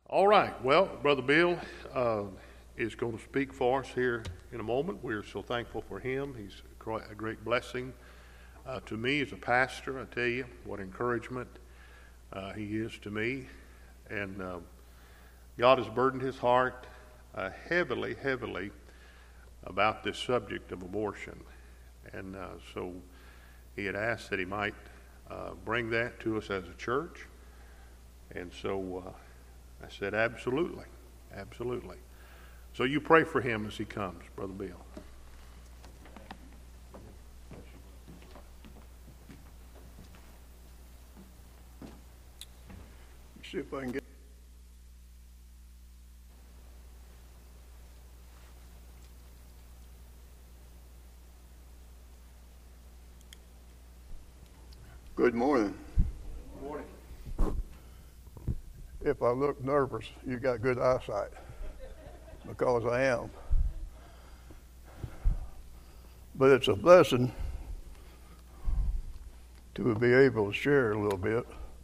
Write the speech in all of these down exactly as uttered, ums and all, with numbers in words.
All right. Well, Brother Bill uh, is going to speak for us here in a moment. We're so thankful for him. He's a great blessing uh, to me as a pastor. I tell you what encouragement uh, he is to me. And uh, God has burdened his heart uh, heavily, heavily about this subject of abortion. And uh, so he had asked that he might uh, bring that to us as a church. And so uh, I said, absolutely, absolutely. So you pray for him as he comes, Brother Bill. See if I can get. Good morning. Good morning. If I look nervous, you got good eyesight, because I am. But it's a blessing to be able to share a little bit.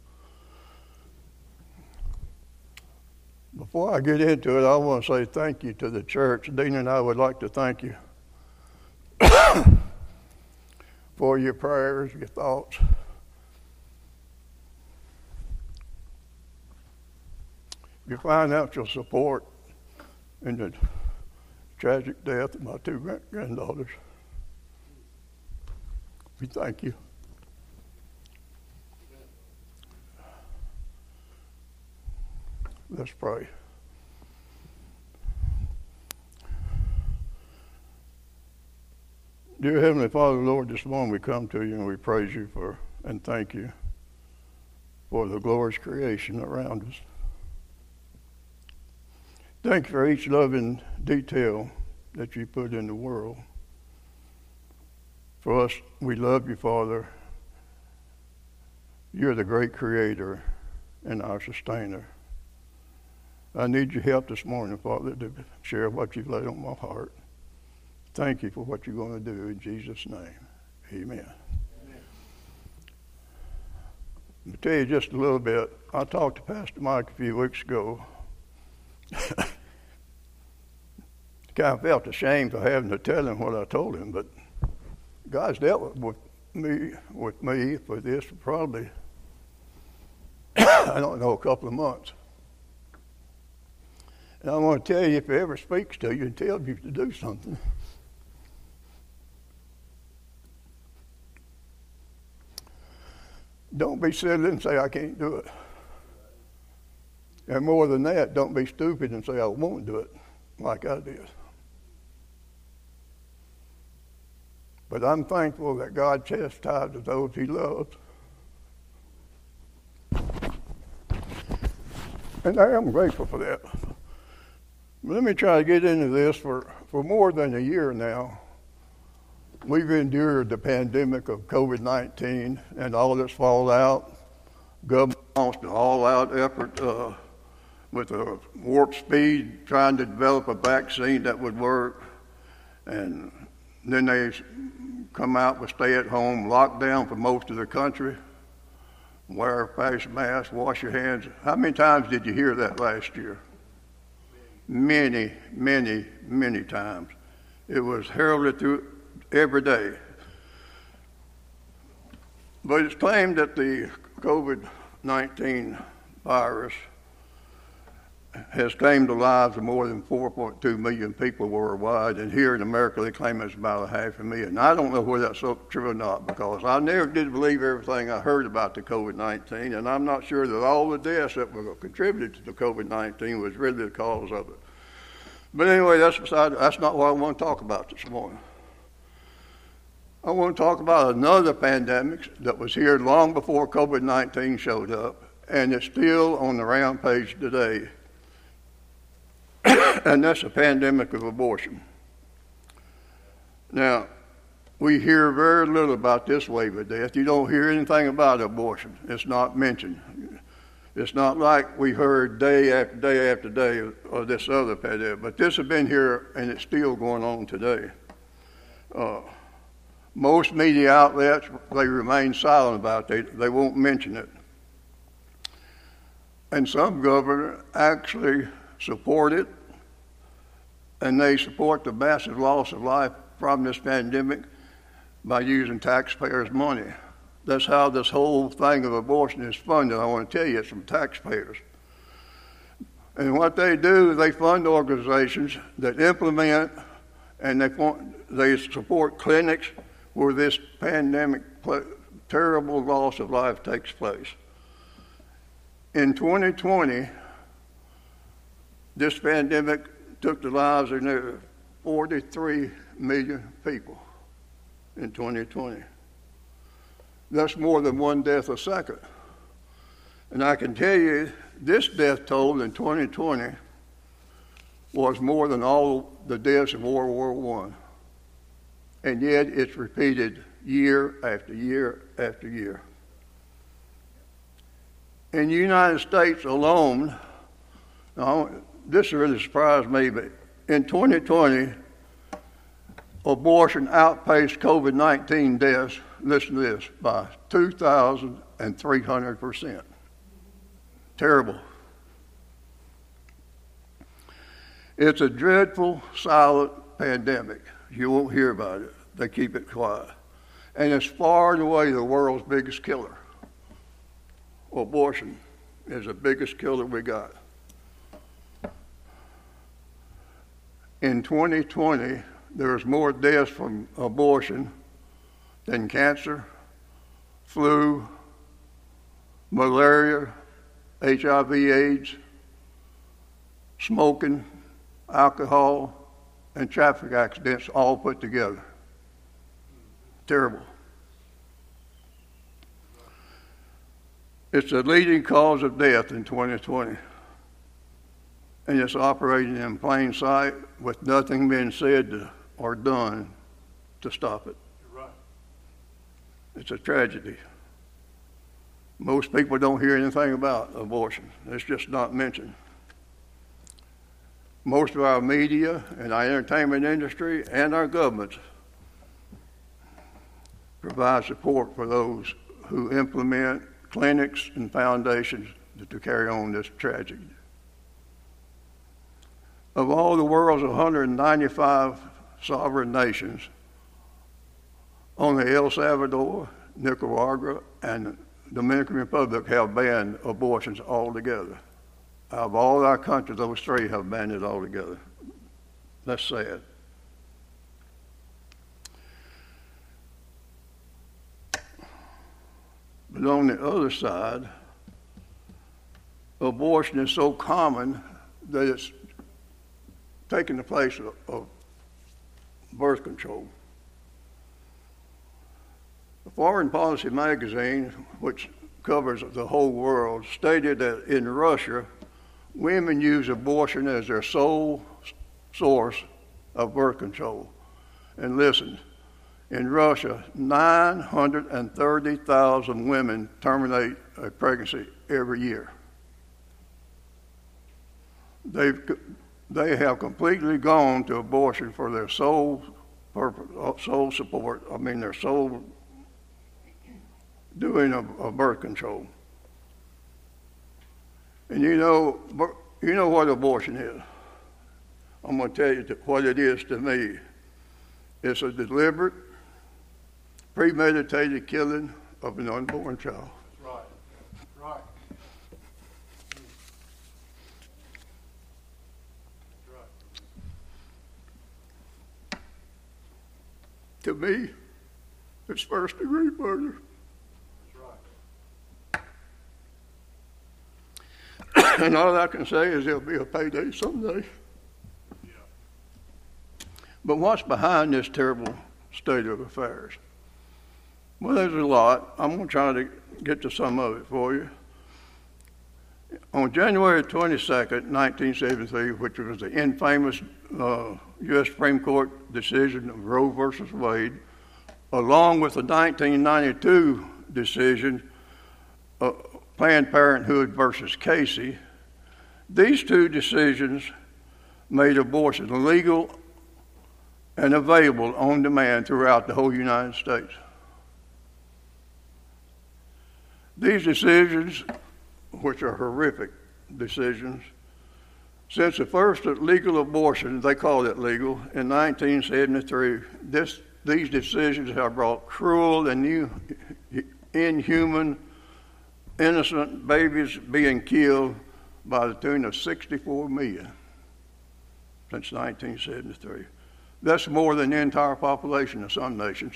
Before I get into it, I want to say thank you to the church. Dean and I would like to thank you for your prayers, your thoughts. Your financial support in the tragic death of my two grand- granddaughters. We thank you. Let's pray. Dear Heavenly Father, Lord, this morning we come to you and we praise you for and thank you for the glorious creation around us. Thank you for each loving detail that you put in the world. For us, we love you, Father. You're the great creator and our sustainer. I need your help this morning, Father, to share what you've laid on my heart. Thank you for what you're going to do in Jesus' name. Amen. Amen. Let me tell you just a little bit. I talked to Pastor Mike a few weeks ago. Kind of felt ashamed for having to tell him what I told him, but God's dealt with me with me for this for probably I don't know a couple of months. And I want to tell you, if he ever speaks to you and tells you to do something, don't be silly and say, I can't do it. And more than that, don't be stupid and say, I won't do it like I did. But I'm thankful that God chastises those he loves. And I am grateful for that. Let me try to get into this. For, for more than a year now, we've endured the pandemic of covid nineteen and all its fallout. Government launched an all-out effort uh, with a warp speed trying to develop a vaccine that would work. And then they come out with stay-at-home lockdown for most of the country. Wear a face mask, wash your hands. How many times did you hear that last year? Many, many, many times. It was heralded through every day. But it's claimed that the covid nineteen virus has claimed the lives of more than four point two million people worldwide, and here in America they claim it's about a half a million. I don't know whether that's so true or not, because I never did believe everything I heard about the covid nineteen, and I'm not sure that all the deaths that were contributed to the covid nineteen was really the cause of it. But anyway, that's beside, that's not what I want to talk about this morning. I want to talk about another pandemic that was here long before covid nineteen showed up, and it's still on the rampage today. And that's the pandemic of abortion. Now, we hear very little about this wave of death. You don't hear anything about abortion. It's not mentioned. It's not like we heard day after day after day of, of this other pandemic, but this has been here and it's still going on today. Uh, most media outlets, they remain silent about it. They, they won't mention it. and some governors actually support it, and they support the massive loss of life from this pandemic by using taxpayers' money. That's how this whole thing of abortion is funded. I want to tell you, it's from taxpayers. And what they do, they fund organizations that implement and they, they support clinics where this pandemic, terrible loss of life takes place. In twenty twenty, this pandemic took the lives of nearly forty-three million people in twenty twenty. That's more than one death a second. And I can tell you, this death toll in twenty twenty was more than all the deaths in World War One. And yet it's repeated year after year after year. In the United States alone, now, this really surprised me, but in twenty twenty, abortion outpaced COVID nineteen deaths, listen to this, by two thousand three hundred percent. Terrible. It's a dreadful, silent pandemic. You won't hear about it. They keep it quiet. And it's far and away the world's biggest killer. Abortion is the biggest killer we got. In twenty twenty, there was more deaths from abortion than cancer, flu, malaria, H I V AIDS, smoking, alcohol, and traffic accidents all put together. Terrible. It's the leading cause of death in twenty twenty. And it's operating in plain sight with nothing being said to, or done to stop it. You're right. It's a tragedy. Most people don't hear anything about abortion. It's just not mentioned. Most of our media and our entertainment industry and our governments provide support for those who implement clinics and foundations to, to carry on this tragedy. Of all the world's one hundred ninety-five sovereign nations, only El Salvador, Nicaragua, and the Dominican Republic have banned abortions altogether. Out of all our countries, those three have banned it altogether. That's sad. But on the other side, abortion is so common that it's taking the place of, of birth control. The Foreign Policy magazine, which covers the whole world, stated that in Russia, women use abortion as their sole source of birth control. And listen, in Russia, nine hundred thirty thousand women terminate a pregnancy every year. They've, they have completely gone to abortion for their sole purpose, sole support, I mean their sole doing of, of birth control. And you know, you know what abortion is. I'm going to tell you what it is to me. It's a deliberate, premeditated killing of an unborn child. Right. Right. Right. To me, it's first degree murder. And all I can say is there'll be a payday someday. Yeah. But what's behind this terrible state of affairs? Well, there's a lot. I'm going to try to get to some of it for you. On January twenty-second, nineteen seventy-three, which was the infamous uh, U S Supreme Court decision of Roe versus Wade, along with the nineteen ninety-two decision, uh, Planned Parenthood versus Casey, these two decisions made abortion legal and available on demand throughout the whole United States. These decisions, which are horrific decisions. Since the first legal abortion, they called it legal, in nineteen seventy-three, this, these decisions have brought cruel and new, inhuman, innocent babies being killed by the tune of sixty-four million since nineteen seventy-three. That's more than the entire population of some nations.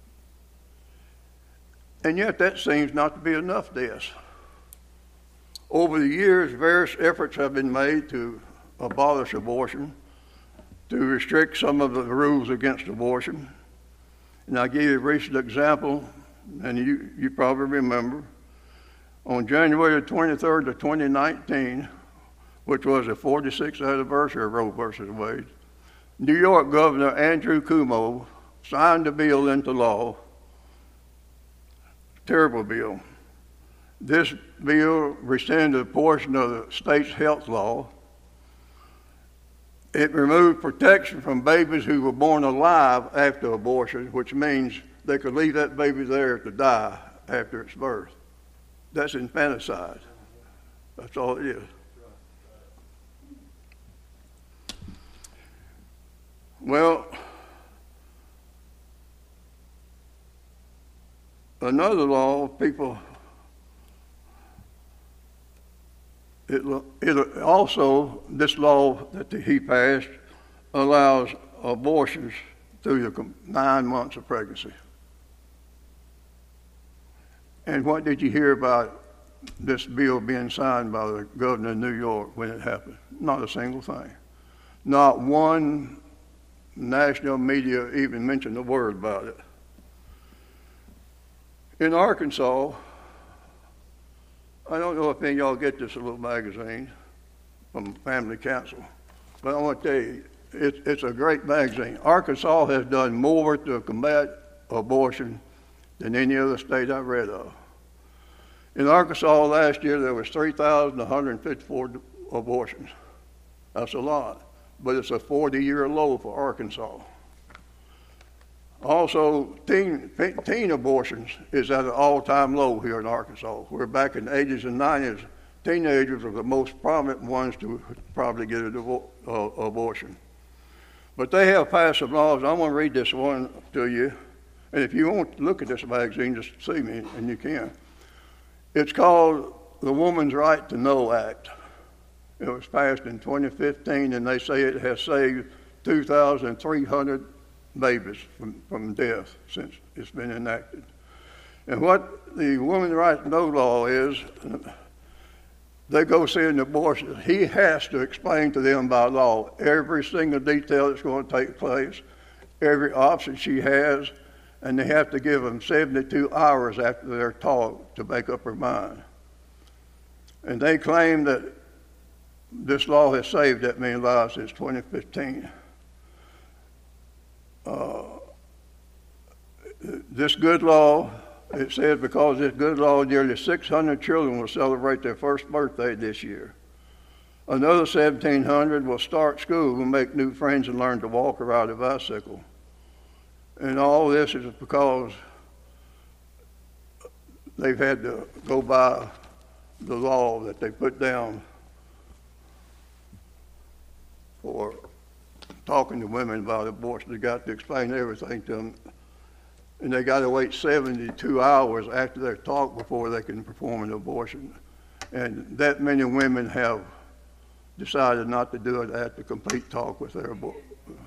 And yet that seems not to be enough deaths. Over the years, various efforts have been made to abolish abortion, to restrict some of the rules against abortion. And I'll give you a recent example, and you, you probably remember. On January twenty-third of twenty nineteen, which was the forty-sixth anniversary of Roe versus Wade, New York Governor Andrew Cuomo signed a bill into law, terrible bill. This bill rescinded a portion of the state's health law. It removed protection from babies who were born alive after abortion, which means they could leave that baby there to die after its birth. That's infanticide. That's all it is. Well, another law, people, it, it also, this law that he passed allows abortions through the nine months of pregnancy. And what did you hear about this bill being signed by the governor of New York when it happened? Not a single thing. Not one national media even mentioned a word about it. In Arkansas, I don't know if any of y'all get this little magazine from Family Council, but I want to tell you, it, it's a great magazine. Arkansas has done more to combat abortion than any other state I've read of. In Arkansas last year, there was three thousand one hundred fifty-four abortions. That's a lot, but it's a forty-year low for Arkansas. Also, teen, teen abortions is at an all-time low here in Arkansas. We're back in the eighties and nineties. Teenagers are the most prominent ones to probably get an avo- uh, abortion. But they have passed some laws. I want to read this one to you. And if you want to look at this magazine, just see me, and you can. It's called the Woman's Right to Know Act. It was passed in twenty fifteen, and they say it has saved two thousand three hundred babies from, from death since it's been enacted. And what the Women's Right to Know law is, they go see an abortion. He has to explain to them by law every single detail that's going to take place, every option she has, and they have to give them seventy-two hours after their talk to make up her mind. And they claim that this law has saved that many lives since twenty fifteen. Uh, this good law, it says because this good law, nearly six hundred children will celebrate their first birthday this year. Another seventeen hundred will start school and make new friends and learn to walk or ride a bicycle. And all this is because they've had to go by the law that they put down for talking to women about abortion. They got to explain everything to them. And they got to wait seventy-two hours after their talk before they can perform an abortion. And that many women have decided not to do it at the complete talk with their abortion.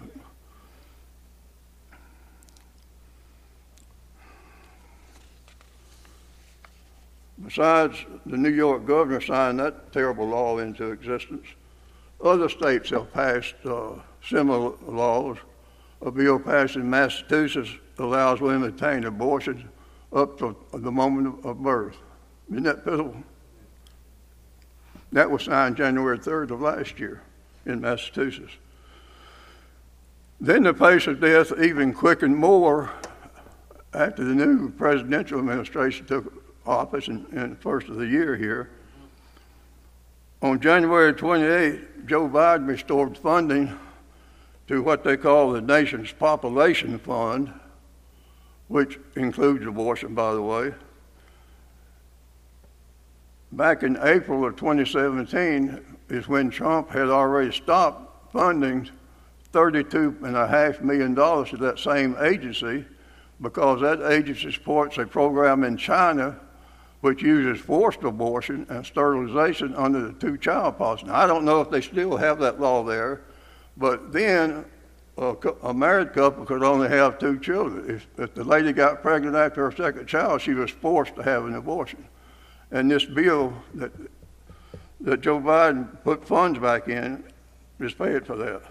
Besides, the New York governor signed that terrible law into existence. Other states have passed uh, similar laws. A bill passed in Massachusetts allows women to obtain abortions up to the moment of birth. Isn't that pitiful? That was signed January third of last year in Massachusetts. Then the pace of death even quickened more after the new presidential administration took office in, in the first of the year here. On January twenty-eighth, Joe Biden restored funding to what they call the nation's population fund, which includes abortion, by the way. back in April of twenty seventeen is when Trump had already stopped funding thirty-two point five million dollars to that same agency, because that agency supports a program in China which uses forced abortion and sterilization under the two-child policy. Now, I don't know if they still have that law there, but then a, a married couple could only have two children. If, if the lady got pregnant after her second child, she was forced to have an abortion. And this bill that, that Joe Biden put funds back in is paid for that.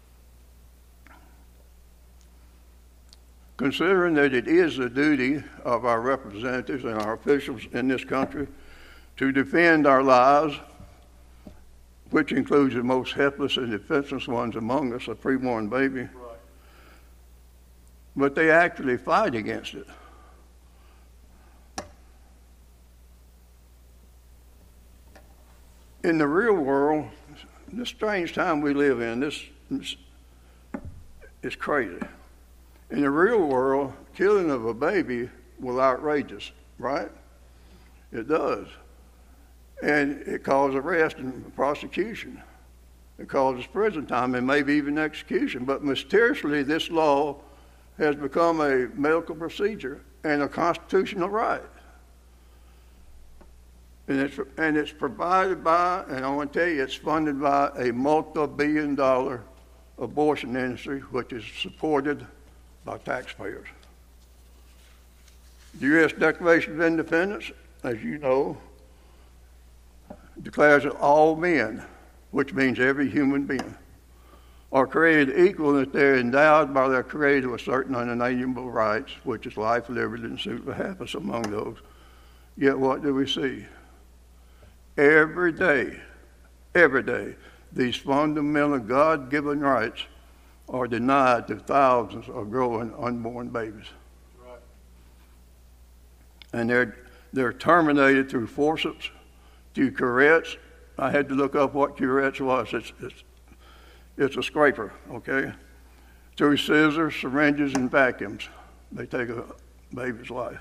Considering that it is the duty of our representatives and our officials in this country to defend our lives, which includes the most helpless and defenseless ones among us, a preborn baby, right, but they actually fight against it. In the real world, this strange time we live in, this, this is crazy. In the real world, killing of a baby was outrageous, right? It does. And it causes arrest and prosecution. It causes prison time and maybe even execution. But mysteriously, this law has become a medical procedure and a constitutional right. And it's, and it's provided by, and I want to tell you, it's funded by a multi-billion dollar abortion industry, which is supported by taxpayers. The U S Declaration of Independence, as you know, declares that all men, which means every human being, are created equal and that they're endowed by their Creator with certain unalienable rights, which is life, liberty, and pursuit of happiness among those. Yet what do we see? Every day, every day, these fundamental God-given rights are denied to thousands of growing unborn babies. Right. And they're, they're terminated through forceps, through curettes. I had to look up what curettes was. It's, it's, it's a scraper, okay? Through scissors, syringes, and vacuums, they take a baby's life.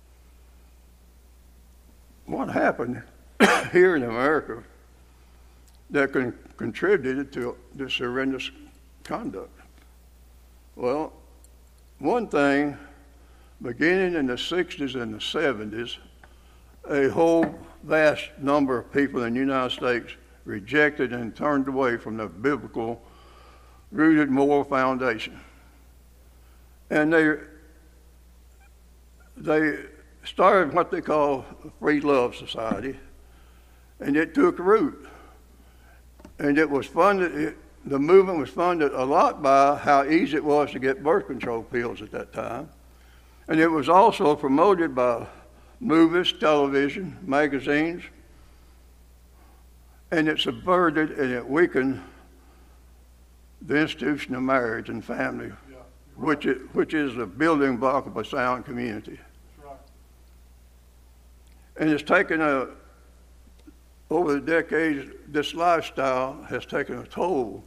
What happened here in America that con- contributed to this horrendous conduct? Well, one thing, beginning in the sixties and the seventies, a whole vast number of people in the United States rejected and turned away from the biblical rooted moral foundation. And they they started what they call a free love society, and it took root. And it was funded, it, the movement was funded a lot by how easy it was to get birth control pills at that time. And it was also promoted by movies, television, magazines, and it subverted and it weakened the institution of marriage and family, yeah, right. which, is, which is the building block of a sound community. Right. And it's taken a, over the decades, this lifestyle has taken a toll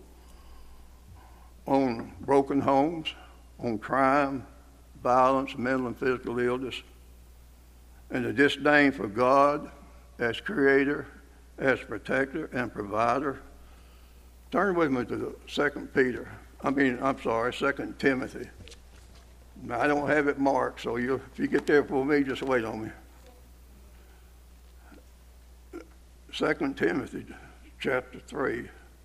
on broken homes, on crime, violence, mental and physical illness, and the disdain for God as creator, as protector and provider. Turn with me to Second Peter. I mean, I'm sorry, Second Timothy. Now, I don't have it marked, so you, if you get there for me, just wait on me. Second Timothy, chapter three.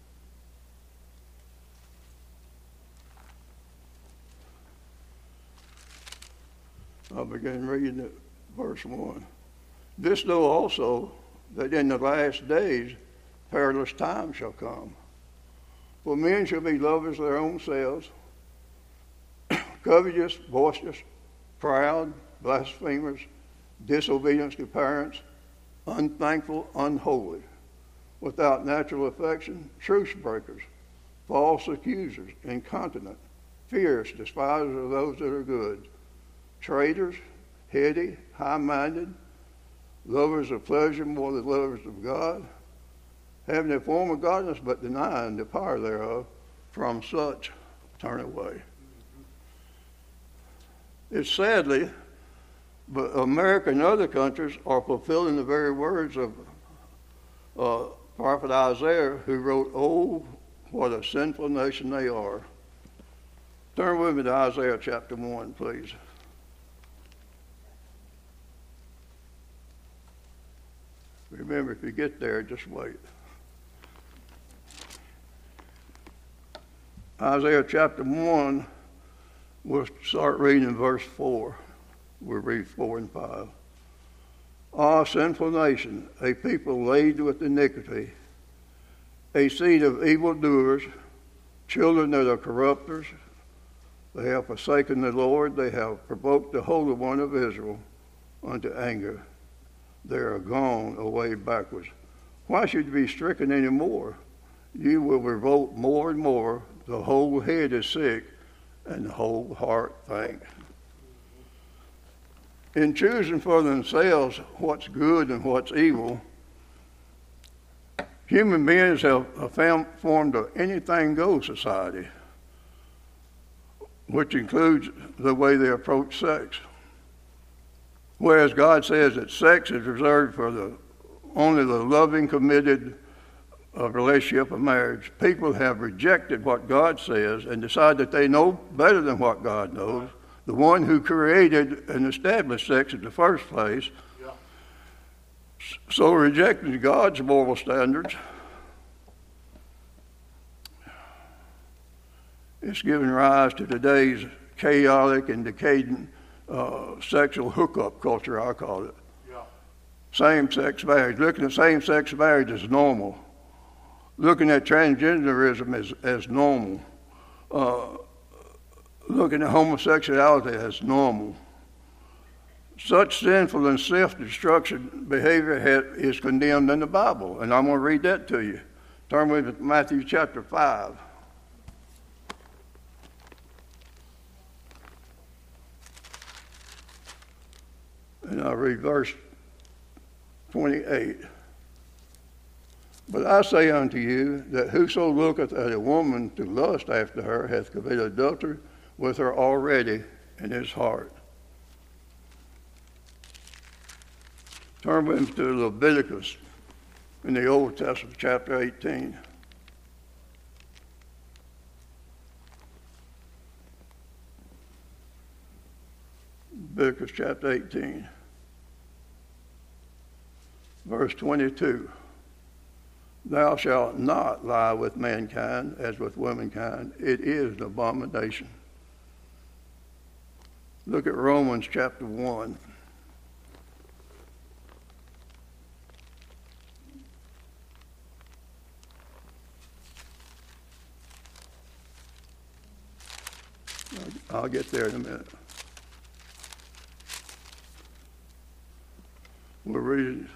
I'll begin reading it, verse one. This know also that in the last days perilous times shall come. For men shall be lovers of their own selves, covetous, boisterous, proud, blasphemers, disobedient to parents, unthankful, unholy, without natural affection, truce breakers, false accusers, incontinent, fierce, despisers of those that are good, traitors, heady, high-minded, lovers of pleasure more than lovers of God, having a form of godliness but denying the power thereof, from such turn away. It's sadly But America and other countries are fulfilling the very words of uh, Prophet Isaiah, who wrote, "Oh, what a sinful nation they are." Turn with me to Isaiah chapter one, please. Remember, if you get there, just wait. Isaiah chapter one, we'll start reading in verse four. We'll read four and five. Ah, sinful nation, a people laden with iniquity, a seed of evildoers, children that are corrupters. They have forsaken the Lord. They have provoked the Holy One of Israel unto anger. They are gone away backwards. Why should you be stricken any more? You will revolt more and more. The whole head is sick, and the whole heart faint. In choosing for themselves what's good and what's evil, human beings have found, formed an anything-goes society, which includes the way they approach sex. Whereas God says that sex is reserved for the only the loving, committed uh, relationship of marriage, people have rejected what God says and decide that they know better than what God knows. The one who created and established sex in the first place. Yeah. So rejecting God's moral standards, it's given rise to today's chaotic and decadent uh, sexual hookup culture, I call it. Yeah. Same-sex marriage. Looking at same-sex marriage as normal. Looking at transgenderism as, as normal. Uh, looking at homosexuality as normal. Such sinful and self-destruction behavior has, is condemned in the Bible, and I'm going to read that to you. Turn with me to Matthew chapter five. And I'll read verse twenty-eight. But I say unto you that whoso looketh at a woman to lust after her hath committed adultery with her already in his heart. Turn with me to Leviticus in the Old Testament, chapter eighteen. Leviticus chapter eighteen, verse twenty-two. Thou shalt not lie with mankind as with womankind. It is an abomination. Look at Romans chapter one. I'll get there in a minute. We'll read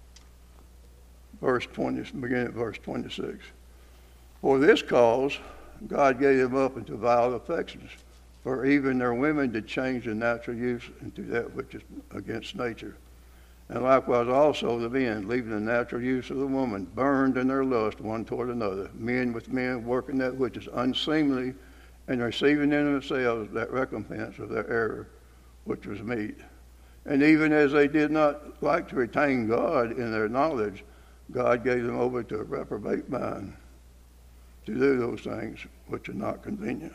verse twenty, begin at verse twenty-six. For this cause God gave them up into vile affections, for even their women did change the natural use into that which is against nature. And likewise also the men, leaving the natural use of the woman, burned in their lust one toward another, men with men working that which is unseemly, and receiving in themselves that recompense of their error, which was meet. And even as they did not like to retain God in their knowledge, God gave them over to a reprobate mind to do those things which are not convenient.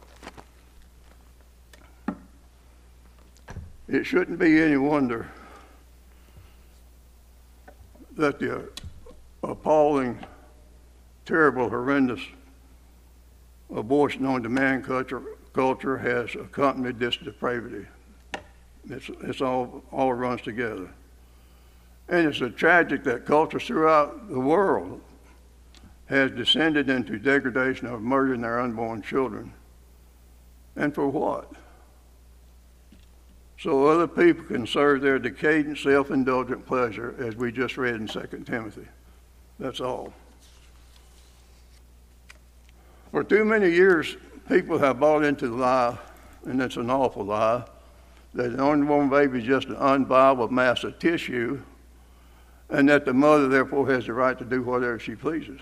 It shouldn't be any wonder that the appalling, terrible, horrendous abortion on demand culture, culture has accompanied this depravity. It's, it's all, all runs together. And it's a tragic that cultures throughout the world has descended into degradation of murdering their unborn children. And for what? So other people can serve their decadent, self-indulgent pleasure, as we just read in Second Timothy. That's all. For too many years, people have bought into the lie, and it's an awful lie, that an unborn baby is just an unviable mass of tissue, and that the mother therefore has the right to do whatever she pleases.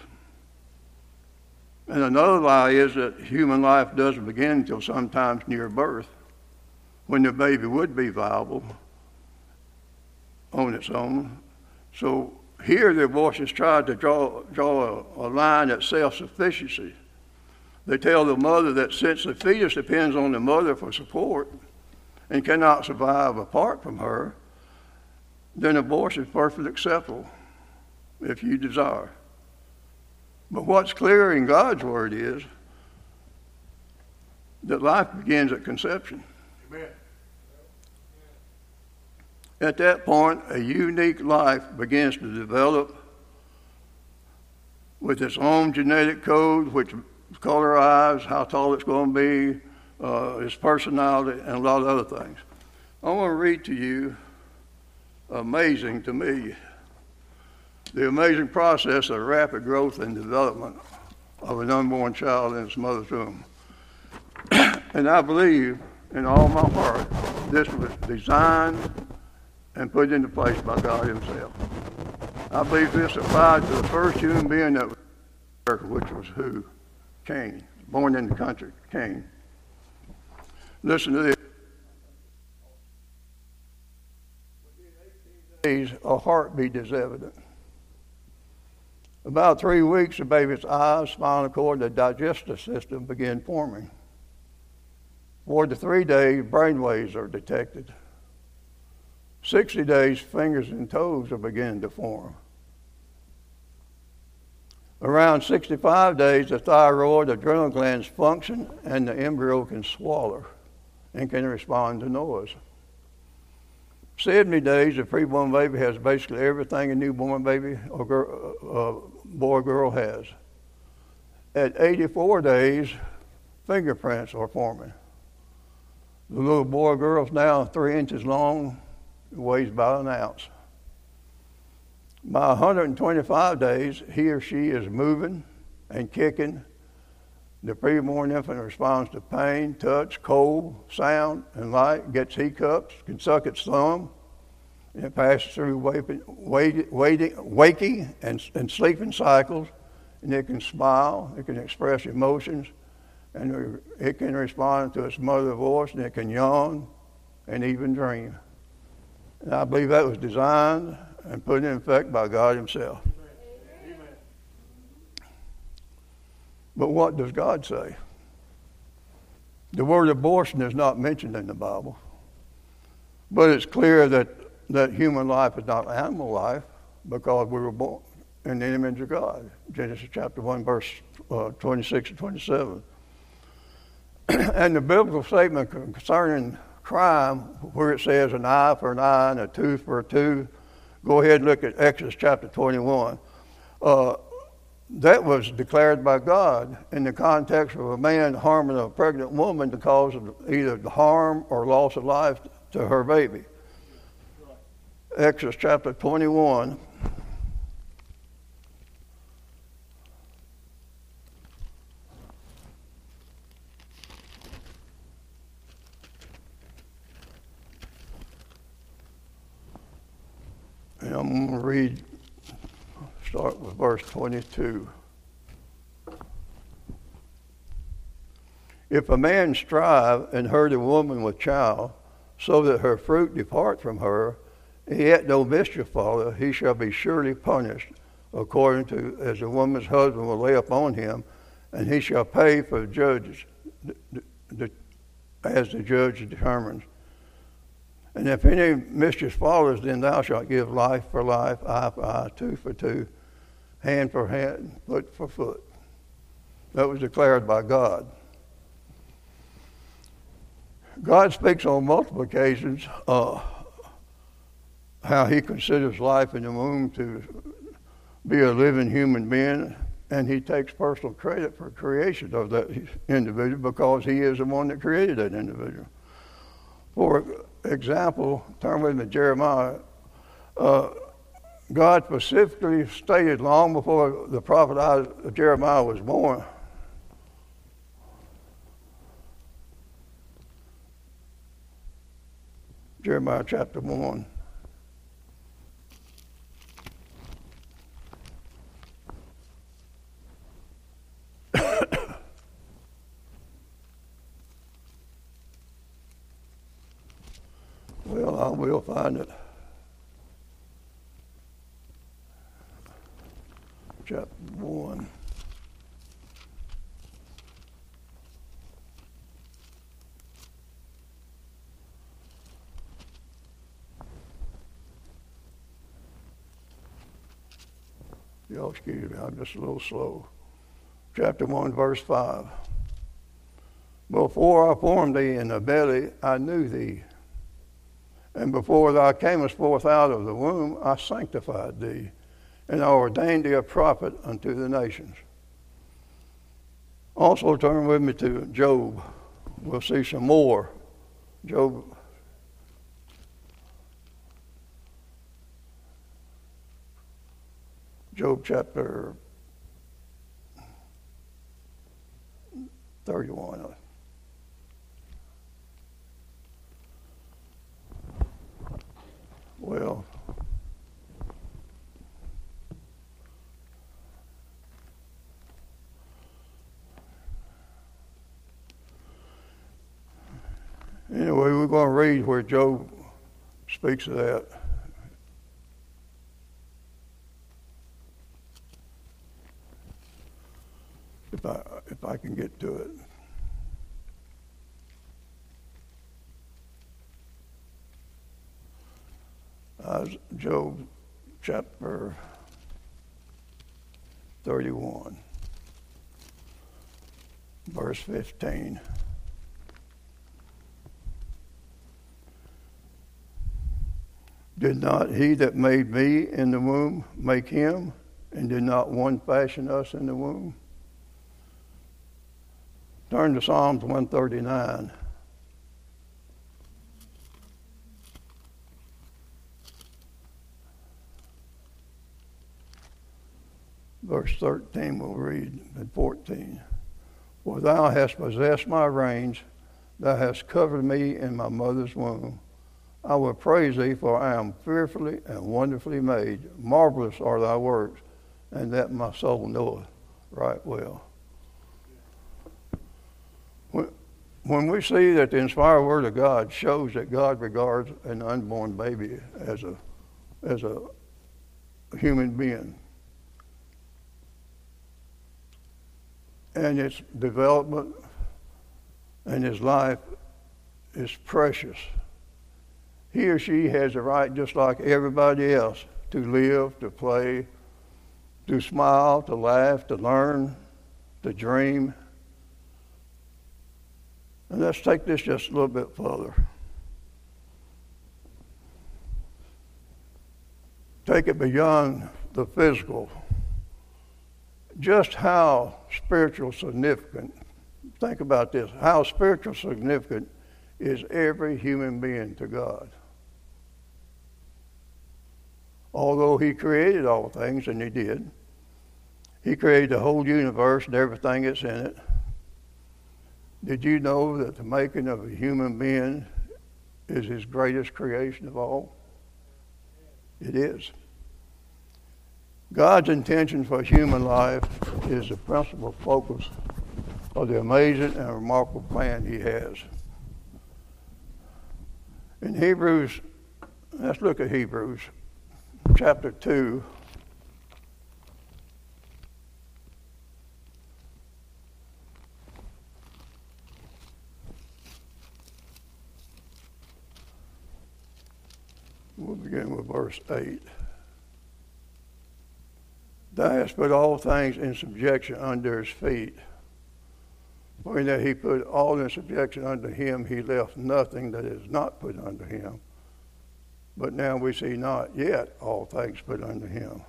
And another lie is that human life doesn't begin until sometimes near birth, when the baby would be viable, on its own. So here the abortionists tried to draw, draw a, a line at self-sufficiency. They tell the mother that since the fetus depends on the mother for support and cannot survive apart from her, then abortion is perfectly acceptable if you desire. But what's clear in God's word is that life begins at conception. Amen. At that point, a unique life begins to develop with its own genetic code, which color eyes, how tall it's going to be, uh, its personality, and a lot of other things. I want to read to you, amazing to me, the amazing process of rapid growth and development of an unborn child in its mother's womb. And I believe in all my heart this was designed and put into place by God himself. I believe this applied to the first human being that was in America, which was who? Cain, born in the country, Cain. Listen to this. Within eighteen days, a heartbeat is evident. About three weeks, the baby's eyes, spinal cord, and the digestive system begin forming. Four to three days, brain waves are detected. sixty days, fingers and toes are beginning to form. Around sixty-five days, the thyroid, adrenal glands function, and the embryo can swallow and can respond to noise. seventy days, a preborn baby has basically everything a newborn baby or girl, uh, boy or girl has. At eighty-four days, fingerprints are forming. The little boy or girl is now three inches long, weighs about an ounce. By one hundred twenty-five days, he or she is moving and kicking. The preborn infant responds to pain, touch, cold, sound, and light, gets hiccups, can suck its thumb, and it passes through waking, waiting, waking and, and sleeping cycles, and it can smile, it can express emotions, and it can respond to its mother's voice, and it can yawn and even dream. And I believe that was designed and put in effect by God himself. Amen. But what does God say? The word abortion is not mentioned in the Bible, but it's clear that, that human life is not animal life because we were born in the image of God. Genesis chapter one, verse uh, twenty-six and twenty-seven. And the biblical statement concerning crime, where it says an eye for an eye and a tooth for a tooth, go ahead and look at Exodus chapter twenty-one. Uh, that was declared by God in the context of a man harming a pregnant woman to cause either harm or loss of life to her baby. Exodus chapter twenty-one. And I'm going to read, start with verse twenty-two. If a man strive and hurt a woman with child, so that her fruit depart from her, and yet no mischief follow, he shall be surely punished, according to as the woman's husband will lay upon him, and he shall pay for the judges, the, the, as the judge determines. And if any mischief follows, then thou shalt give life for life, eye for eye, tooth for tooth, hand for hand, foot for foot. That was declared by God. God speaks on multiple occasions uh, how he considers life in the womb to be a living human being, and he takes personal credit for creation of that individual because he is the one that created that individual. For example, turn with me to Jeremiah. Uh, God specifically stated long before the prophet Jeremiah was born, Jeremiah chapter one. Well, I will find it. chapter one. Y'all excuse me, I'm just a little slow. Chapter one, verse five. Before I formed thee in the belly, I knew thee. And before thou camest forth out of the womb, I sanctified thee, and I ordained thee a prophet unto the nations. Also turn with me to Job. We'll see some more. Job. Job chapter thirty-one. Well, anyway, we're going to read where Job speaks of that. If I, if I can get to it. Uh, Job chapter thirty-one, verse fifteen. Did not he that made me in the womb make him? And did not one fashion us in the womb? Turn to Psalms one thirty-nine. Verse thirteen we'll read, and fourteen. For thou hast possessed my reins, thou hast covered me in my mother's womb. I will praise thee, for I am fearfully and wonderfully made. Marvelous are thy works, and that my soul knoweth right well. When we see that the inspired word of God shows that God regards an unborn baby as a as a human being, and its development and his life is precious, he or she has a right, just like everybody else, to live, to play, to smile, to laugh, to learn, to dream. And let's take this just a little bit further. Take it beyond the physical. Just how spiritual significant, think about this, how spiritual significant is every human being to God. Although he created all things, and he did, he created the whole universe and everything that's in it. Did you know that the making of a human being is his greatest creation of all? It is. God's intention for human life is the principal focus of the amazing and remarkable plan he has. In Hebrews, let's look at Hebrews chapter two. We'll begin with verse eight. Thou hast put all things in subjection under his feet. For in that he put all in subjection unto him, he left nothing that is not put under him. But now we see not yet all things put under him.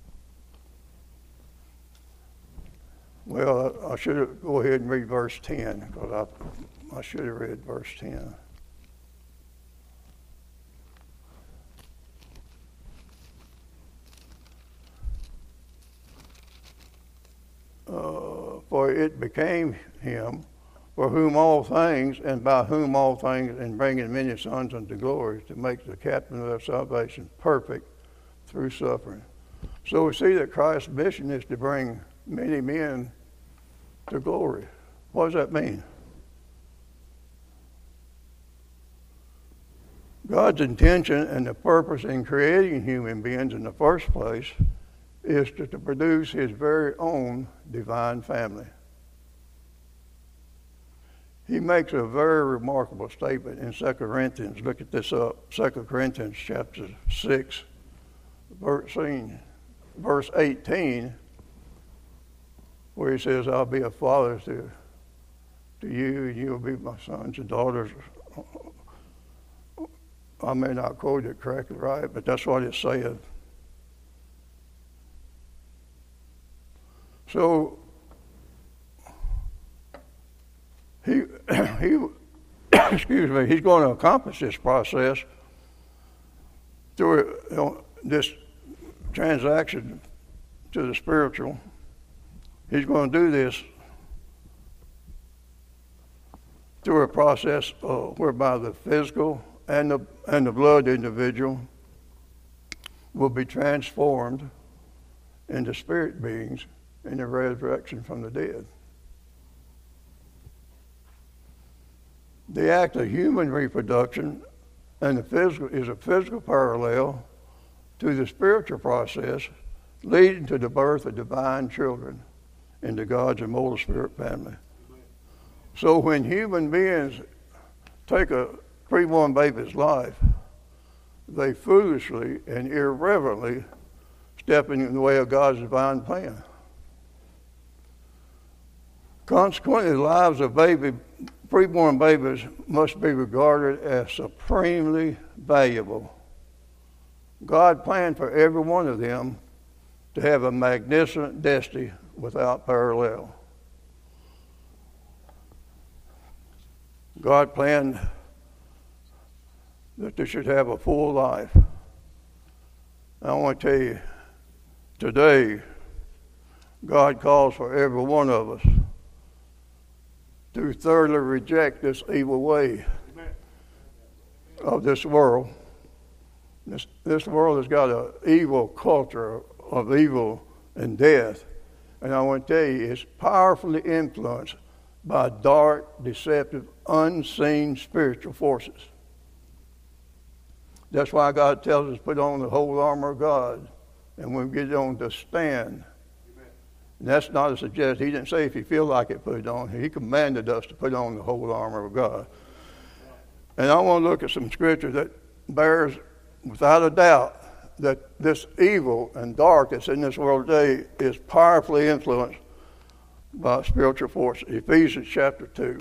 Well, I, I should go ahead and read verse ten, because I, I should have read verse ten. Uh, for it became him, for whom all things, and by whom all things, and bringing many sons unto glory, to make the captain of their salvation perfect through suffering. So we see that Christ's mission is to bring many men to glory. What does that mean? God's intention and the purpose in creating human beings in the first place is to, to produce his very own divine family. He makes a very remarkable statement in Second Corinthians. Look at this up. Second Corinthians chapter six, verse eighteen, where he says, I'll be a father to, to you, and you'll be my sons and daughters. I may not quote it correctly, right, but that's what it said. So, he, he excuse me, he's going to accomplish this process through you know, this transaction to the spiritual. He's going to do this through a process uh, whereby the physical and the and the blood individual will be transformed into spirit beings in the resurrection from the dead. The act of human reproduction and the physical is a physical parallel to the spiritual process leading to the birth of divine children into God's immortal spirit family. So when human beings take a preborn baby's life, they foolishly and irreverently step in the way of God's divine plan. Consequently, the lives of baby, preborn babies must be regarded as supremely valuable. God planned for every one of them to have a magnificent destiny without parallel. God planned that they should have a full life. I want to tell you, today, God calls for every one of us to thoroughly reject this evil way of this world. This, this world has got an evil culture of evil and death. And I want to tell you, it's powerfully influenced by dark, deceptive, unseen spiritual forces. That's why God tells us to put on the whole armor of God, and when we get on to stand. And that's not a suggestion. He didn't say if you feel like it, put it on. He commanded us to put on the whole armor of God. And I want to look at some scripture that bears, without a doubt, that this evil and dark that's in this world today is powerfully influenced by spiritual force. Ephesians chapter two.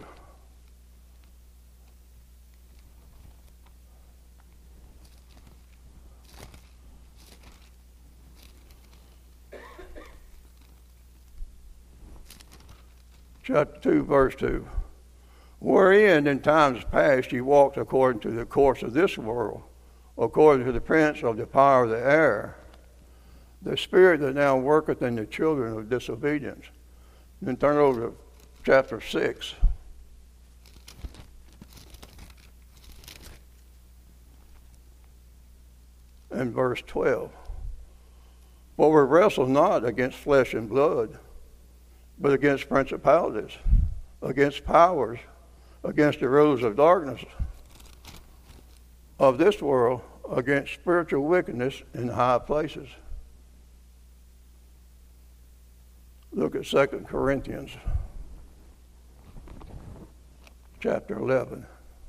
Chapter two, verse two. Wherein in times past ye walked according to the course of this world, according to the prince of the power of the air, the spirit that now worketh in the children of disobedience. Then turn over to chapter six. And verse twelve. For we wrestle not against flesh and blood, but against principalities, against powers, against the rulers of darkness of this world, against spiritual wickedness in high places. Look at Second Corinthians chapter eleven.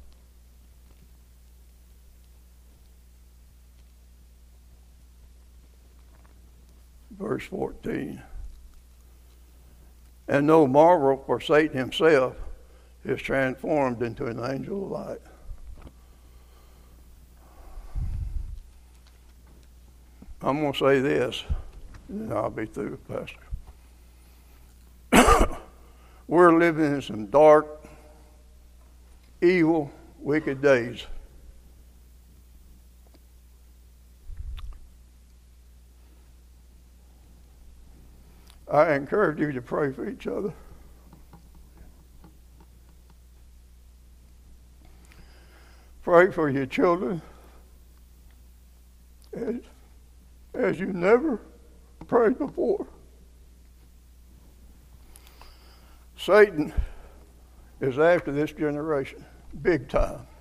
Verse fourteen. And no marvel, for Satan himself is transformed into an angel of light. I'm going to say this, and then I'll be through, Pastor. We're living in some dark, evil, wicked days. I encourage you to pray for each other. Pray for your children as, as you never prayed before. Satan is after this generation, big time.